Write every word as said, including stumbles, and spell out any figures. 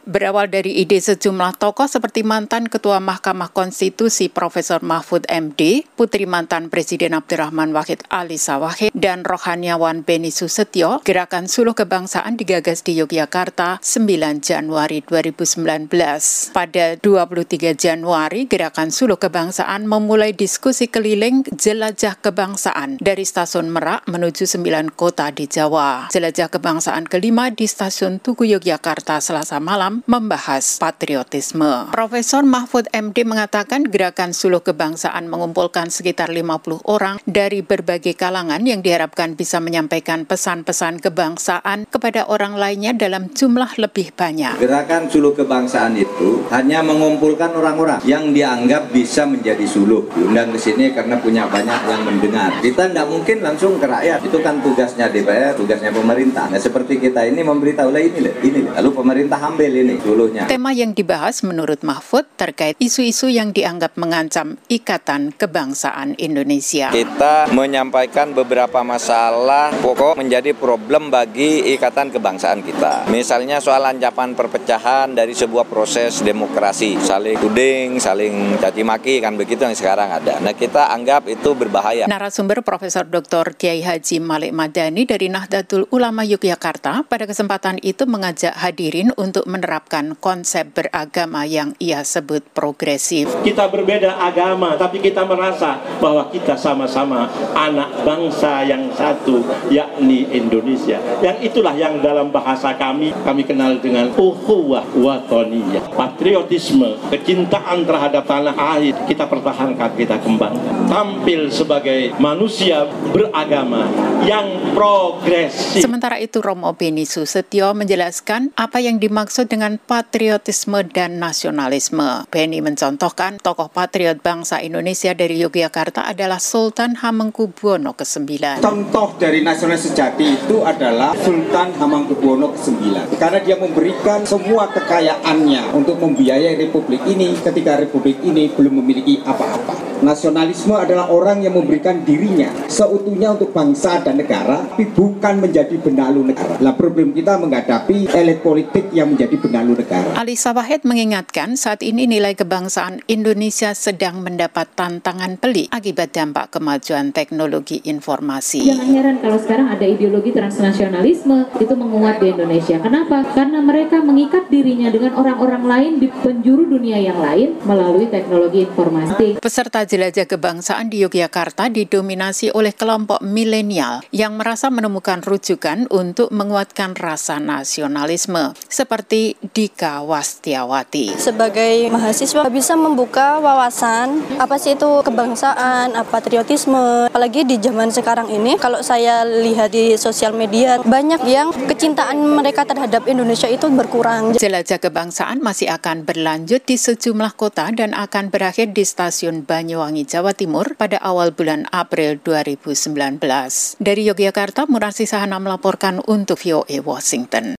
Berawal dari ide sejumlah tokoh seperti mantan Ketua Mahkamah Konstitusi Profesor Mahfud M D, putri mantan Presiden Abdurrahman Wahid Alisa Wahid, dan rohaniawan Beni Susetio, Gerakan Suluh Kebangsaan digagas di Yogyakarta sembilan Januari dua ribu sembilan belas. Pada dua puluh tiga Januari, Gerakan Suluh Kebangsaan memulai diskusi keliling jelajah kebangsaan dari Stasiun Merak menuju sembilan kota di Jawa. Jelajah kebangsaan kelima di Stasiun Tugu Yogyakarta Selasa malam membahas patriotisme. Profesor Mahfud M D mengatakan Gerakan Suluh Kebangsaan mengumpulkan sekitar lima puluh orang dari berbagai kalangan yang diharapkan bisa menyampaikan pesan-pesan kebangsaan kepada orang lainnya dalam jumlah lebih banyak. Gerakan Suluh Kebangsaan itu hanya mengumpulkan orang-orang yang dianggap bisa menjadi suluh. Diundang ke sini karena punya banyak yang mendengar. Kita tidak mungkin langsung ke rakyat. Itu kan tugasnya D P R, tugasnya pemerintah. Nah, seperti kita ini memberitahu lah ini, ini. Lalu pemerintah ambil ini. Suluhnya. Tema yang dibahas menurut Mahfud terkait isu-isu yang dianggap mengancam ikatan kebangsaan Indonesia. Kita menyampaikan beberapa masalah pokok menjadi problem bagi ikatan kebangsaan kita. Misalnya soal ancaman perpecahan dari sebuah proses demokrasi, saling tuding, saling caci maki, kan begitu yang sekarang ada. Nah, kita anggap itu berbahaya. Narasumber Profesor Doktor Kiai Haji Malik Madani dari Nahdlatul Ulama Yogyakarta pada kesempatan itu mengajak hadirin untuk menerapkan konsep beragama yang ia sebut progresif. Kita berbeda agama, tapi kita merasa bahwa kita sama-sama anak bangsa yang satu, yakni Indonesia. Yang itulah yang dalam bahasa kami, kami kenal dengan ukhuwah watoniyah. Patriotisme, kecintaan terhadap tanah air, kita pertahankan, kita kembangkan. Tampil sebagai manusia beragama yang progresif. Sementara itu, Romo Beni Susetio menjelaskan apa yang dimaksud dengan patriotisme dan nasionalisme. Beni mencontohkan tokoh patriot bangsa Indonesia dari Yogyakarta adalah Sultan Hamengkubuwono kesembilan. Contoh dari nasionalis sejati itu adalah Sultan Hamengkubuwono kesembilan. Karena dia memberikan semua kekayaannya untuk membiayai republik ini ketika republik ini belum memiliki apa-apa. Nasionalisme adalah orang yang memberikan dirinya seutuhnya untuk bangsa dan negara, tapi bukan menjadi benalu negara. Nah, problem kita menghadapi elit politik yang menjadi benalu negara. Alisa Wahid mengingatkan saat ini nilai kebangsaan Indonesia sedang mendapat tantangan pelik akibat dampak kemajuan teknologi informasi. Jangan heran kalau sekarang ada ideologi transnasionalisme itu menguat di Indonesia. Kenapa? Karena mereka mengikat dirinya dengan orang-orang lain di penjuru dunia yang lain melalui teknologi informasi. Peserta jelajah kebangsaan di Yogyakarta didominasi oleh kelompok milenial yang merasa menemukan rujukan untuk menguatkan rasa nasionalisme, seperti Dika Wastiawati. Sebagai mahasiswa bisa membuka wawasan apa sih itu kebangsaan, apa patriotisme. Apalagi di zaman sekarang ini, kalau saya lihat di sosial media, banyak yang kecintaan mereka terhadap Indonesia itu berkurang. Jelajah kebangsaan masih akan berlanjut di sejumlah kota dan akan berakhir di Stasiun Banyuwangi, Jawa Timur pada awal bulan April dua ribu sembilan belas. Dari Yogyakarta, Murasi Sahana melaporkan untuk V O A Washington.